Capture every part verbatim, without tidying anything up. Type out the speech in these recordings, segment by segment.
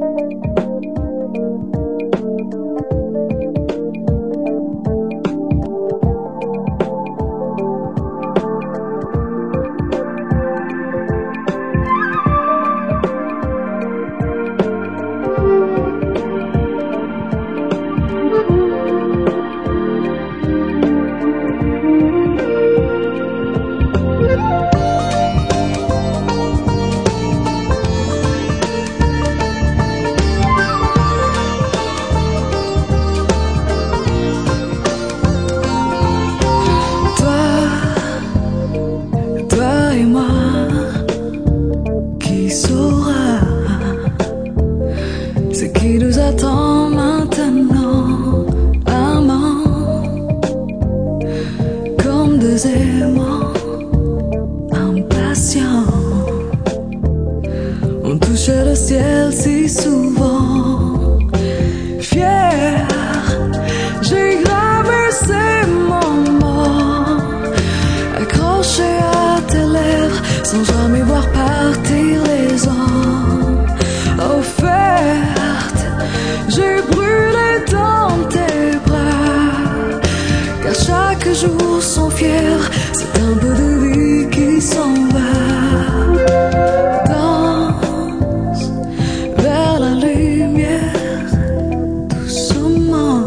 aimants impatients. On touchait le ciel si souvent. Fier, j'ai gravé ces moments accrochés à tes lèvres sans jamais voir partir les ans. Offerte, j'ai brûlé dans tes bras, car chaque jour sont fiers, c'est un peu de vie qui s'en va. Danse vers la lumière doucement,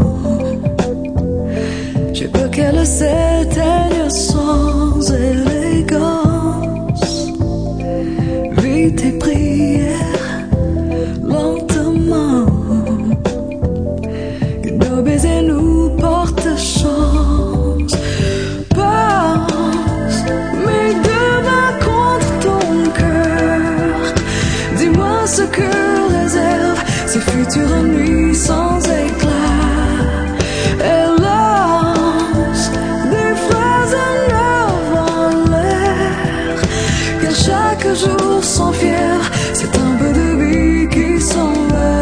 j'ai peur qu'elle s'éteigne sans élégance. Vis tes prières lentement, que nos baisers nous portent chance. Pense mes deux mains contre ton cœur, dis-moi ce que réservent ces futures nuits sans éclat. Elle lance des phrases neuves en l'air, car chaque jour sont fiers, c'est un peu de vie qui s'en va.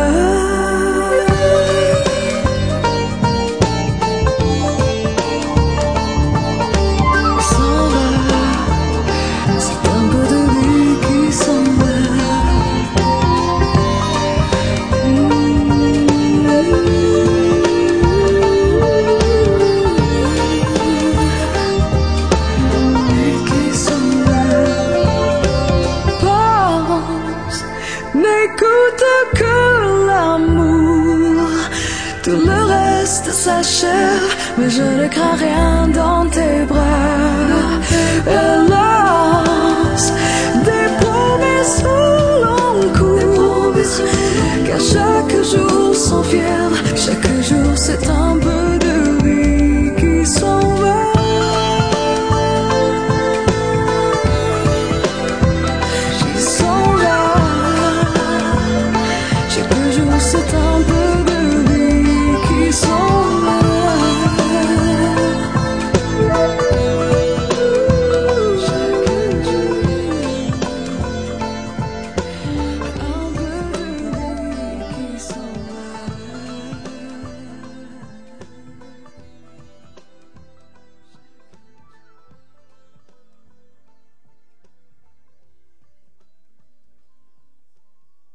N'écoute que l'amour, tout le reste s'achève, mais je ne crains rien dans tes bras. Elle lance des promesses au long cours, car chaque jour sont fiers.